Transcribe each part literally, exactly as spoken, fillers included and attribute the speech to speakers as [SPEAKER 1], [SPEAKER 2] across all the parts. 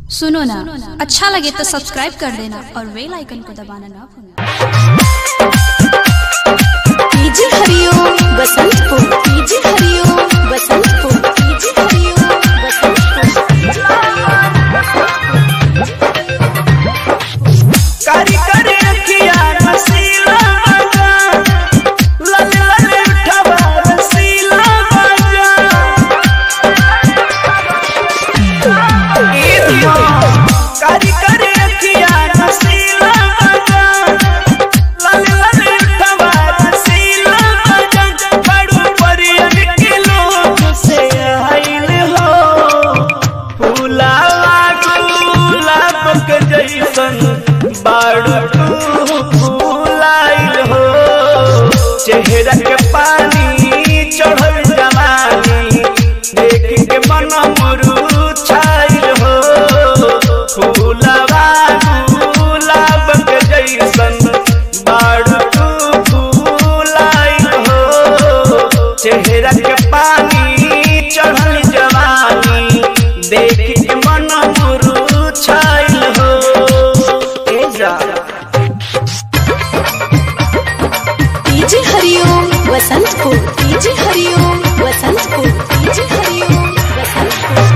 [SPEAKER 1] सुनो ना, अच्छा लगे तो सब्सक्राइब कर देना और बेल आइकन को दबाना ना भूलना।
[SPEAKER 2] DJ Hariom Basantpur, DJ Hariom Basantpur, DJ Hariom Basantpur.
[SPEAKER 3] कारी कारी अखिया नसीला बाजा, लल लल उठवा रसीला बाजा। ए दिया कारी कारी अखिया नसीला बाजा, लल लल उठवा रसीला बाजा। बड़ू परियन के लोग से आइल हो, फूलावा गुलाब के जैसन बाड़ू फूलाइल हो। चेहरा के पानी चढ़ल जवानी, देख के मन मुरझाइल हो। फूलवा गुलाब के जैसन बाड़ू फूलाइल हो। चेहरा के पानी चढ़ल जवानी, देख के मन मुरझाइल हो।
[SPEAKER 2] DJ Hariom Basantpur, DJ Hariom Basantpur, DJ Hariom Basantpur.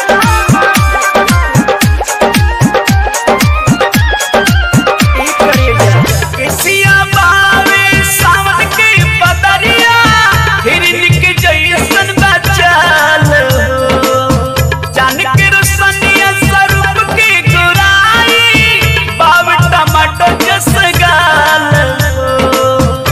[SPEAKER 3] केसिया बावे सावन के बदरिया, हिरन के जैसन बचाल हो। जान के रोशनिया स्वरूप के गुराई, बावे टमाटर जस गाल हो।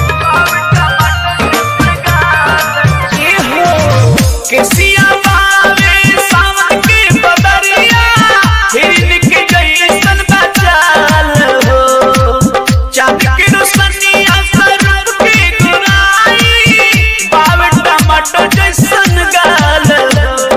[SPEAKER 3] ये हो केसिया बावे सावन के बदरिया, हिरन के जैसन बचाल हो। चांद के रोशनिया स्वरूप के गुराई, बावे टमाटर जैसन गाल हो।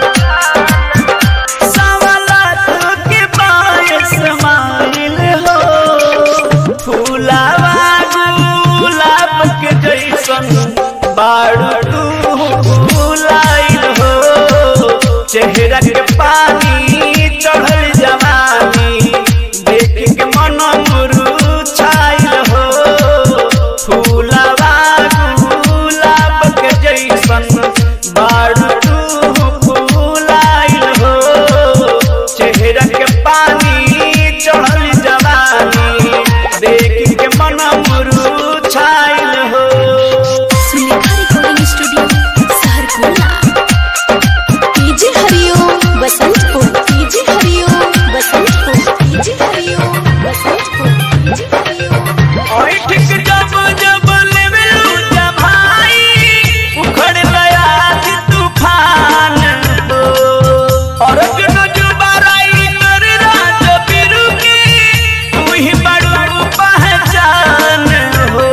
[SPEAKER 3] सवालात के बायस माइल हो, फूलावा गुलाब के जैसन बाड़ू फूलाइल हो। चेहरा के पानी चढ़ल जवानी, देख के मन मुरझाइल हो। फूलवा गुलाब के जैसन बाड़ू फूलाइल हो। चेहरा के पानी चढ़ल जवानी, देख के मन मुरझाइल हो।
[SPEAKER 2] Sulekha recording studio Saharkula. DJ Hariom Basantpur, DJ Hariom Basantpur, DJ Hariom Basantpur, DJ Hariom.
[SPEAKER 3] ओए ठीक जब जब लेवलू जभाई, उखड़ गया कि तूफान हो। और जुनो जुबाराई कर राज बिरु के, तू ही बड़ू पहचान हो।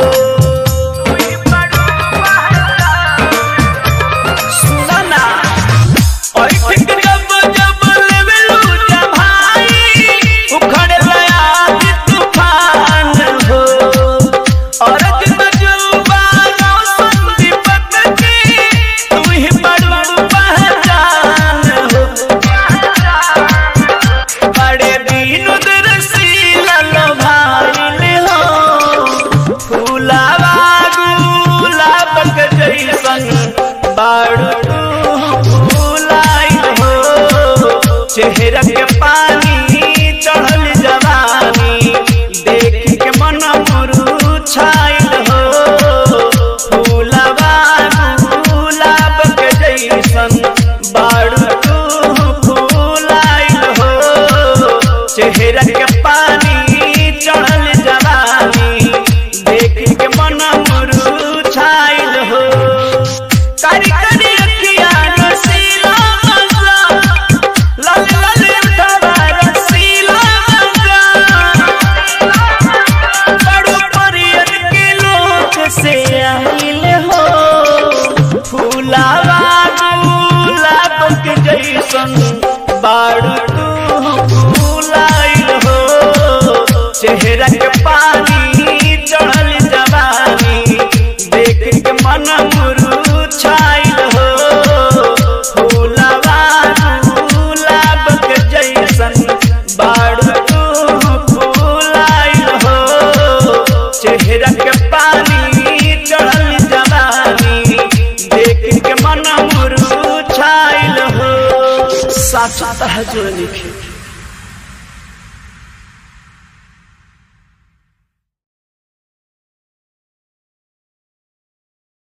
[SPEAKER 3] सुना ना, ओए ठीक जब जब लेवलू जभाई, उखड़ गया कि तूफान हो। और जुबा रोशन दीपक के, तू ही बड़ू पहचान हो। बड़े विनोद रसीला लोभाइल हो, फूलावा गुलाब के जैसन बाड़ू फूलाइल हो। चेहरा के पानी चढ़ल जवानी, देख के मन मुरझाइल हो। फूलवा गुलाब के जैसन बाड़ू फूलाइल हो। चेहरा के पानी चढ़ल जवानी, देख के मन मुरझाइल हो। कारी कारी अखिया नसीला बाजा, लल लल उठवा रसीला साचो तहजुर लिखे।